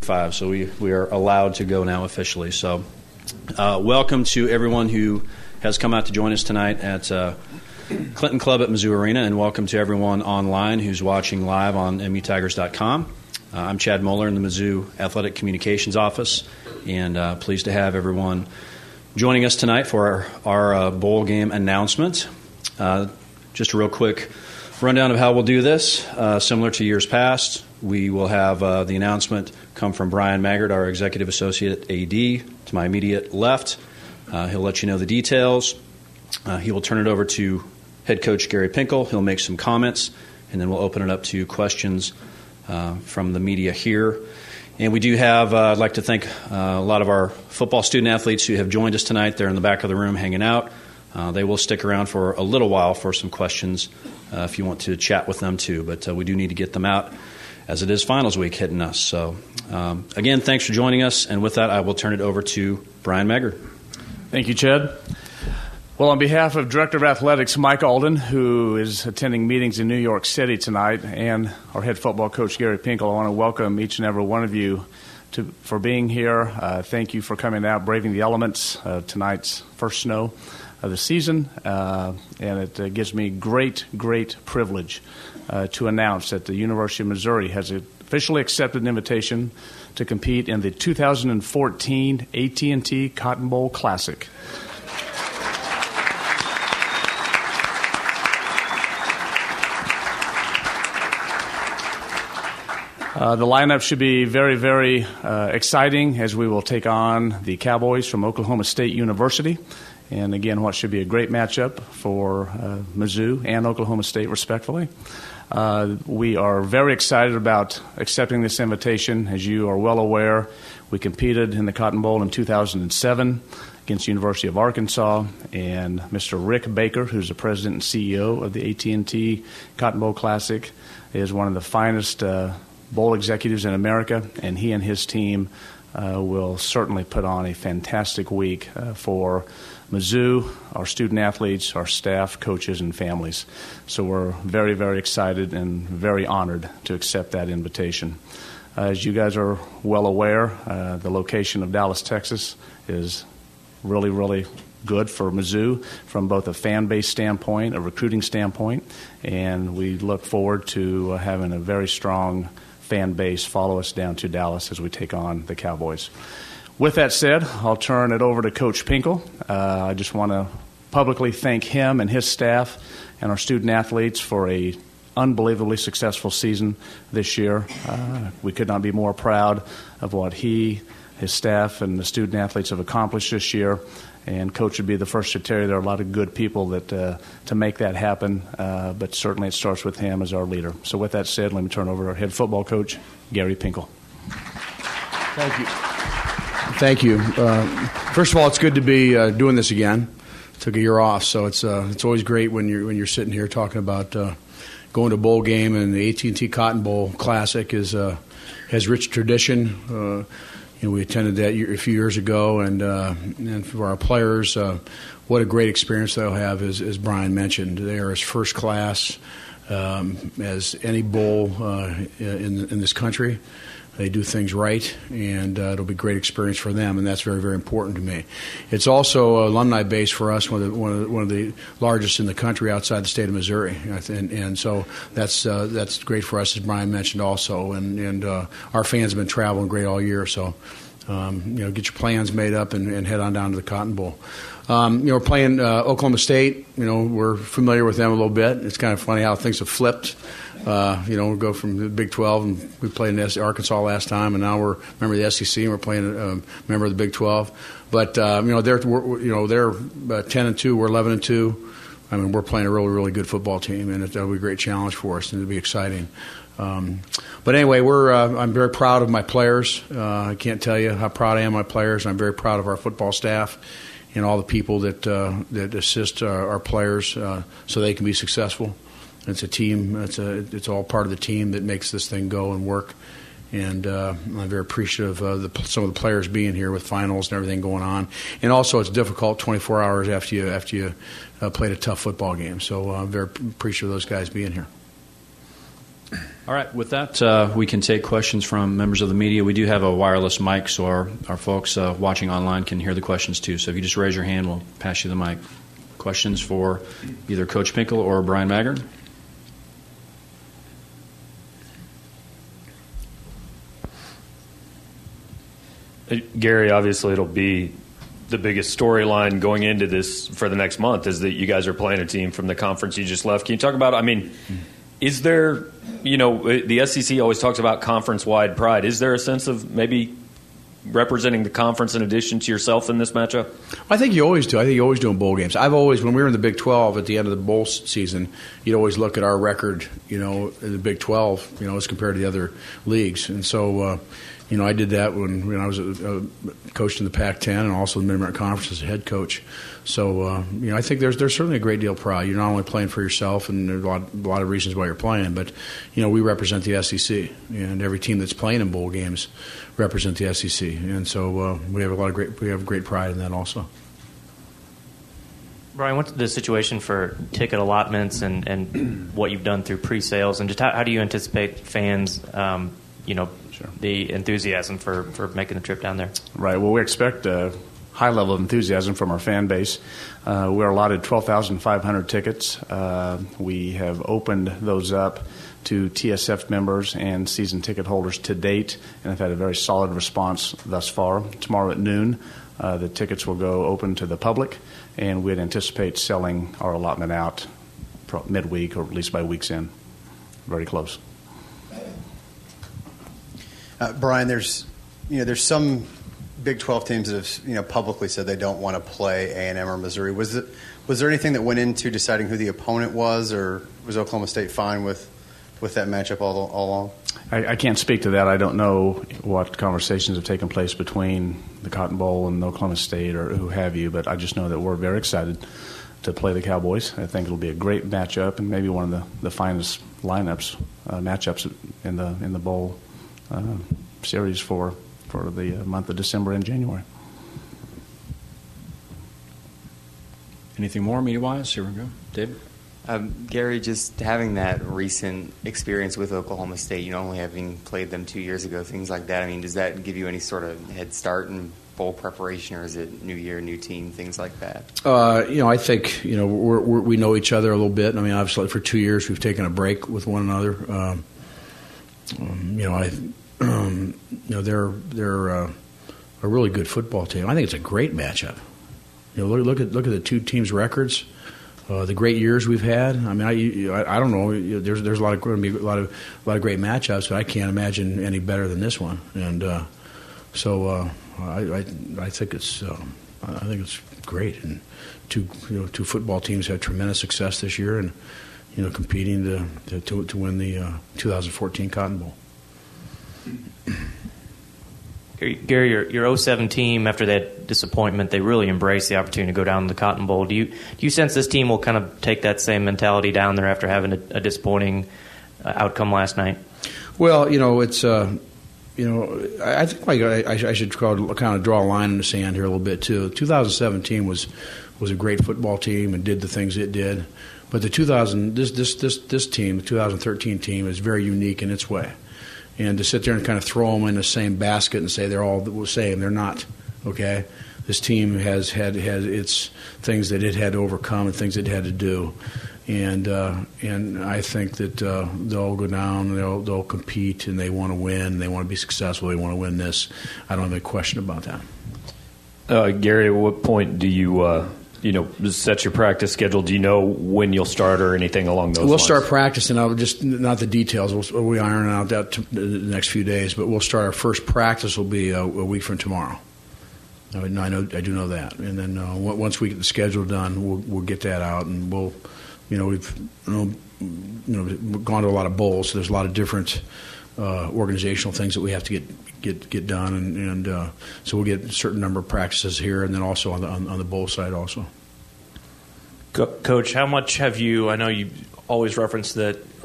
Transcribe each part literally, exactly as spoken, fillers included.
five, so we, we are allowed to go now officially. So uh, welcome to everyone who has come out to join us tonight at uh, Clinton Club at Mizzou Arena, and welcome to everyone online who's watching live on M U Tigers dot com. Uh, I'm Chad Moeller in the Mizzou Athletic Communications Office, and uh, pleased to have everyone joining us tonight for our, our uh, bowl game announcement. Uh, just a real quick rundown of how we'll do this. Uh, similar to years past, we will have uh, the announcement come from Brian Maggard, our Executive Associate A D, to my immediate left. Uh, he'll let you know the details. Uh, he will turn it over to head coach Gary Pinkel. He'll make some comments, and then we'll open it up to questions uh, from the media here. And we do have, uh, I'd like to thank uh, a lot of our football student athletes who have joined us tonight. They're in the back of the room hanging out. Uh, they will stick around for a little while for some questions uh, if you want to chat with them too. But uh, we do need to get them out as it is finals week hitting us. So, um, again, thanks for joining us. And with that, I will turn it over to Brian Maggard. Thank you, Chad. Well, on behalf of Director of Athletics Mike Alden, who is attending meetings in New York City tonight, and our head football coach Gary Pinkel, I want to welcome each and every one of you to, for being here. Uh, thank you for coming out, braving the elements. Uh, tonight's first snow of the season, uh, and it uh, gives me great, great privilege uh, to announce that the University of Missouri has officially accepted an invitation to compete in the two thousand fourteen A T and T Cotton Bowl Classic. Uh, the lineup should be very, very uh, exciting as we will take on the Cowboys from Oklahoma State University. And again, what should be a great matchup for uh, Mizzou and Oklahoma State, respectively. Uh, we are very excited about accepting this invitation. As you are well aware, we competed in the Cotton Bowl in two thousand seven against the University of Arkansas, and Mister Rick Baker, who's the president and C E O of the A T and T Cotton Bowl Classic, is one of the finest uh, bowl executives in America, and he and his team uh, will certainly put on a fantastic week uh, for Mizzou, our student athletes, our staff, coaches, and families. So we're very, very excited and very honored to accept that invitation. Uh, as you guys are well aware, uh, the location of Dallas, Texas is really, really good for Mizzou from both a fan base standpoint, a recruiting standpoint, and we look forward to uh, having a very strong fan base follow us down to Dallas as we take on the Cowboys. With that said, I'll turn it over to Coach Pinkel. Uh, I just want to publicly thank him and his staff and our student athletes for a unbelievably successful season this year. Uh, we could not be more proud of what he, his staff, and the student athletes have accomplished this year. And Coach would be the first to tell you there are a lot of good people that uh, to make that happen, uh, but certainly it starts with him as our leader. So with that said, let me turn over to our head football coach, Gary Pinkel. Thank you. Thank you. Uh, first of all, it's good to be uh, doing this again. Took a year off, so it's uh, it's always great when you're when you're sitting here talking about uh, going to a bowl game, and the A T and T Cotton Bowl Classic is uh, has rich tradition. Uh, you know, we attended that year, a few years ago, and uh, and for our players, uh, what a great experience they'll have, as, as Brian mentioned. They are as first class um, as any bowl uh, in in this country. They do things right, and uh, it'll be a great experience for them, and that's very, very important to me. It's also an alumni base for us, one of the, one of the, one of the largest in the country outside the state of Missouri, and, and so that's uh, that's great for us, as Brian mentioned also, and, and uh, our fans have been traveling great all year, so um, you know, get your plans made up and, and head on down to the Cotton Bowl. Um, you know, we're playing uh, Oklahoma State. You know, we're familiar with them a little bit. It's kind of funny how things have flipped. Uh, you know, we go from the Big twelve, and we played in Arkansas last time, and now we're a member of the S E C, and we're playing a um, member of the Big twelve. But uh, you know, they're we're, you know they're uh, ten and two, we're eleven and two. I mean, we're playing a really, really good football team, and it'll be a great challenge for us, and it'll be exciting. Um, but anyway, we're uh, I'm very proud of my players. Uh, I can't tell you how proud I am of my players. I'm very proud of our football staff and all the people that uh, that assist our, our players uh, so they can be successful. It's a team. It's a. It's all part of the team that makes this thing go and work. And uh, I'm very appreciative of the, some of the players being here with finals and everything going on. And also, it's difficult twenty-four hours after you after you uh, played a tough football game. So uh, I'm very appreciative of those guys being here. All right. With that, uh, we can take questions from members of the media. We do have a wireless mic, so our, our folks uh, watching online can hear the questions too. So if you just raise your hand, we'll pass you the mic. Questions for either Coach Pinkel or Brian Maggard? Gary, obviously it'll be the biggest storyline going into this for the next month is that you guys are playing a team from the conference you just left. Can you talk about, I mean, is there, you know, the S E C always talks about conference-wide pride. Is there a sense of maybe representing the conference in addition to yourself in this matchup? I think you always do. I think you always do in bowl games. I've always, when we were in the Big twelve at the end of the bowl season, you'd always look at our record, you know, in the Big twelve, you know, as compared to the other leagues. And so, uh, you know, I did that when, when I was a, a coached in the Pac ten and also the Mid-American Conference as a head coach. So, uh, you know, I think there's there's certainly a great deal of pride. You're not only playing for yourself, and there's a lot, a lot of reasons why you're playing, but, you know, we represent the S E C, and every team that's playing in bowl games represent the S E C. And so uh, we have a lot of great we have great pride in that also. Brian, what's the situation for ticket allotments and, and what you've done through pre-sales, and just how, how do you anticipate fans, um, you know, sure. the enthusiasm for, for making the trip down there? Right. Well, we expect a high level of enthusiasm from our fan base. Uh, we're allotted twelve thousand five hundred tickets. Uh, we have opened those up to T S F members and season ticket holders to date, and have had a very solid response thus far. Tomorrow at noon, uh, the tickets will go open to the public, and we'd anticipate selling our allotment out midweek or at least by week's end. Very close. Uh, Brian, there's you know there's some Big twelve teams that have you know publicly said they don't want to play A and M or Missouri. Was it was there anything that went into deciding who the opponent was, or was Oklahoma State fine with with that matchup all, all along? I, I can't speak to that. I don't know what conversations have taken place between the Cotton Bowl and Oklahoma State or who have you, but I just know that we're very excited to play the Cowboys. I think it'll be a great matchup and maybe one of the, the finest lineups, uh, matchups in the in the bowl uh, series for, for the month of December and January. Anything more media-wise? Here we go. David? Um, Gary, just having that recent experience with Oklahoma State, you know, only having played them two years ago, things like that, I mean, does that give you any sort of head start in bowl preparation, or is it new year, new team, things like that? Uh, you know, I think, you know, we're, we're, we know each other a little bit. I mean, obviously for two years we've taken a break with one another. Um, um, you know, I, um, you know, they're, they're uh, a really good football team. I think it's a great matchup. You know, look, look at look at the two teams' records. Uh, the great years we've had. I mean, I, I don't know. There's there's a lot of going to be a lot of a lot of great matchups, but I can't imagine any better than this one. And uh, so uh, I, I I think it's um, I think it's great. And two you know two football teams had tremendous success this year, and you know competing to to to win the uh, two thousand fourteen Cotton Bowl. Gary, your, your oh seven team, after that disappointment, they really embraced the opportunity to go down to the Cotton Bowl. Do you do you sense this team will kind of take that same mentality down there after having a, a disappointing uh, outcome last night? Well, you know, it's uh, you know, I, I think like I, I should kind of draw a line in the sand here a little bit too. twenty seventeen was was a great football team and did the things it did, but the two thousand this this this this team, the two thousand thirteen team, is very unique in its way. And to sit there and kind of throw them in the same basket and say they're all the same, they're not. Okay, this team has had had its things that it had to overcome and things it had to do, and uh, and I think that uh, they'll go down, they'll they'll compete, and they want to win, they want to be successful, they want to win this. I don't have any question about that. Uh, Gary, at what point do you? Uh You know, set your practice schedule. Do you know when you'll start or anything along those we'll lines? We'll start practicing. I'll just not the details. We'll, we iron out that t- the next few days. But we'll start. Our first practice will be a, a week from tomorrow. I, I know. I do know that. And then uh, once we get the schedule done, we'll, we'll get that out, and we'll, you know, we've you know, you know gone to a lot of bowls. So there's a lot of different uh, organizational things that we have to get get get done, and, and uh, so we'll get a certain number of practices here, and then also on the on, on the bowl side also. Coach, how much have you? I know you always reference that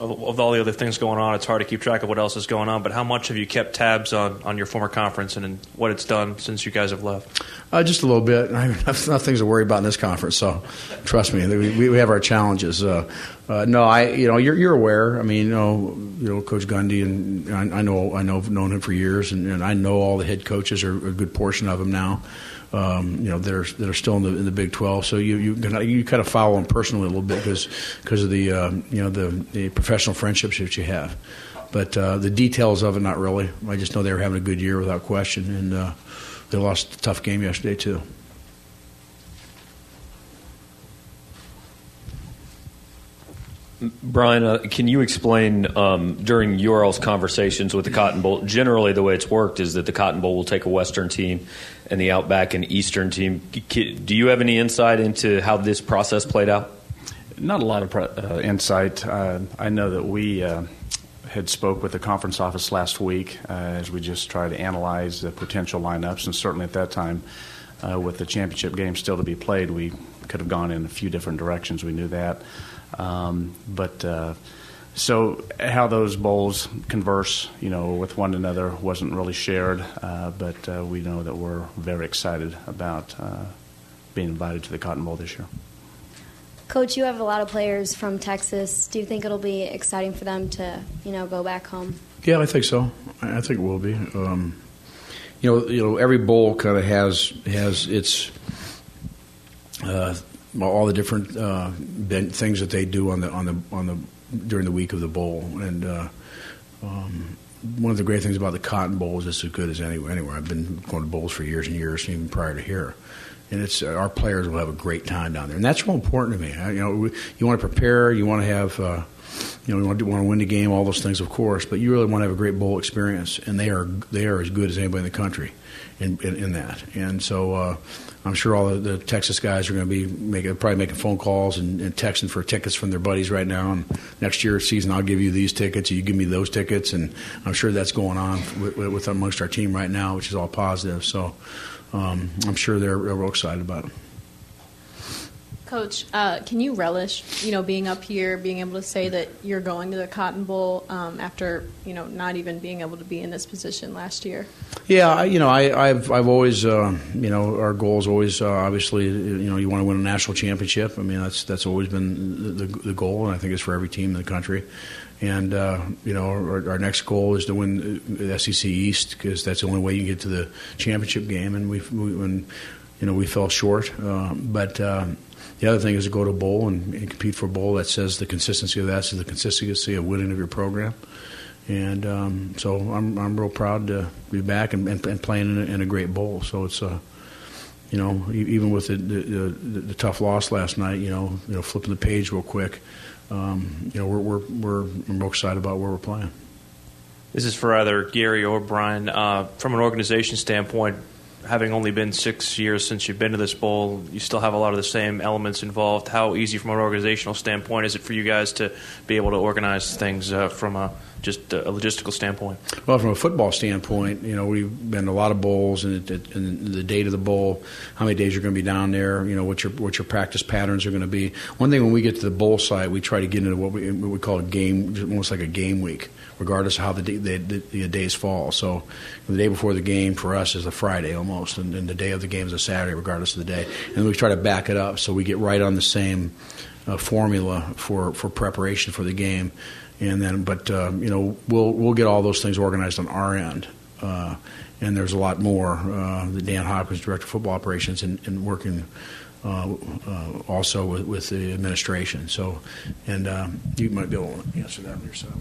of, of all the other things going on, it's hard to keep track of what else is going on. But how much have you kept tabs on, on your former conference and, and what it's done since you guys have left? Uh, just a little bit. I have enough things to worry about in this conference, so trust me, we, we have our challenges. Uh, uh, no, I, you know, you're, you're aware. I mean, you know, you know, Coach Gundy, and I, I know, I know, I've known him for years, and, and I know all the head coaches, or a good portion of them now. Um, you know, that are that are still in the in the Big twelve. So you you you kind of follow them personally a little bit because because of the um, you know the, the professional friendships that you have. But uh, the details of it, not really. I just know they were having a good year without question, and uh, they lost a tough game yesterday too. Brian, uh, can you explain um, during U R L's conversations with the Cotton Bowl, generally the way it's worked is that the Cotton Bowl will take a Western team and the Outback an Eastern team. Do you have any insight into how this process played out? Not a lot of uh, insight. Uh, I know that we uh, had spoke with the conference office last week uh, as we just tried to analyze the potential lineups, and certainly at that time, uh, with the championship game still to be played, we could have gone in a few different directions. We knew that. Um, but uh, so how those bowls converse, you know, with one another wasn't really shared. Uh, but uh, we know that we're very excited about uh, being invited to the Cotton Bowl this year. Coach, you have a lot of players from Texas. Do you think it'll be exciting for them to, you know, go back home? Yeah, I think so. I think it will be. Um, you know, you know, every bowl kind of has has its. Uh, all the different uh, things that they do on the on the on the during the week of the bowl, and uh, um, one of the great things about the Cotton Bowl is it's as good as anywhere. Anywhere I've been going to bowls for years and years, even prior to here, and it's our players will have a great time down there, and that's real important to me. I, you know, we, you want to prepare, you want to have, uh, you know, you want to, want to win the game, all those things, of course, but you really want to have a great bowl experience, and they are they are as good as anybody in the country in in, in that, and so. Uh, I'm sure all the, the Texas guys are going to be making, probably making phone calls and, and texting for tickets from their buddies right now. And next year's season, I'll give you these tickets, you give me those tickets, and I'm sure that's going on with, with amongst our team right now, which is all positive. So um, I'm sure they're, they're real excited about it. Coach, uh, can you relish, you know, being up here, being able to say that you're going to the Cotton Bowl um, after, you know, not even being able to be in this position last year? Yeah, I, you know, I, I've I've always, uh, you know, our goal is always uh, obviously, you know, you want to win a national championship. I mean, that's that's always been the, the goal, and I think it's for every team in the country. And uh, you know, our, our next goal is to win the S E C East because that's the only way you can get to the championship game. And we've, we, when, you know, we fell short, uh, but. Uh, The other thing is to go to a bowl and, and compete for a bowl. That says the consistency of that is the consistency of winning of your program. And um, so I'm I'm real proud to be back and, and, and playing in a, in a great bowl. So it's, uh, you know, even with the the, the the tough loss last night, you know, you know, flipping the page real quick, um, you know, we're we're we're I'm real excited about where we're playing. This is for either Gary or Brian. Uh, from an organization standpoint, having only been six years since you've been to this bowl, you still have a lot of the same elements involved. How easy from an organizational standpoint is it for you guys to be able to organize things uh, from a just a logistical standpoint? Well, from a football standpoint, you know, we've been to a lot of bowls, and, it, and the date of the bowl, how many days you're going to be down there, you know, what your what your practice patterns are going to be. One thing, when we get to the bowl site, we try to get into what we, what we call a game, almost like a game week, regardless of how the, day, the, the, the days fall. So the day before the game for us is a Friday almost, and, and the day of the game is a Saturday, regardless of the day. And we try to back it up so we get right on the same uh, formula for, for preparation for the game. And then, but uh, you know, we'll we'll get all those things organized on our end, uh, and there's a lot more. Uh, the Dan Hopkins, Director of Football Operations, and, and working uh, uh, also with, with the administration. So, and um, you might be able to answer that yourself.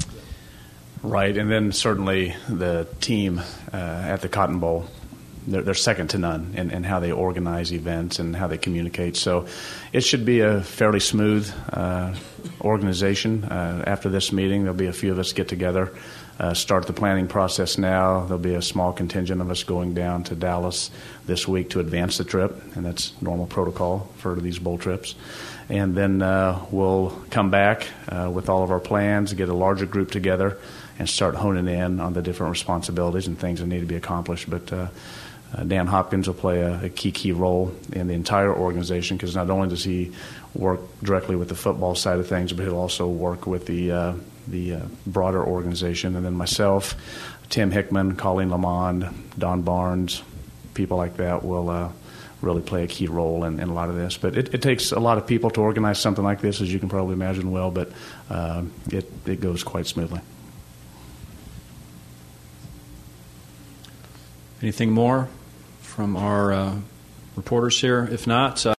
Right, and then certainly the team uh, at the Cotton Bowl, they're, they're second to none in, in how they organize events and how they communicate. So it should be a fairly smooth uh, organization. Uh, after this meeting, there'll be a few of us get together, uh, start the planning process now. There'll be a small contingent of us going down to Dallas this week to advance the trip, and that's normal protocol for these bowl trips. And then uh, we'll come back uh, with all of our plans, get a larger group together, and start honing in on the different responsibilities and things that need to be accomplished. But uh, uh, Dan Hopkins will play a, a key, key role in the entire organization, because not only does he work directly with the football side of things, but he'll also work with the uh, the uh, broader organization, and then myself, Tim Hickman, Colleen Lamond, Don Barnes, people like that will uh, really play a key role in, in a lot of this. But it, it takes a lot of people to organize something like this, as you can probably imagine well, but uh, it, it goes quite smoothly. Anything more from our uh, reporters here? If not, uh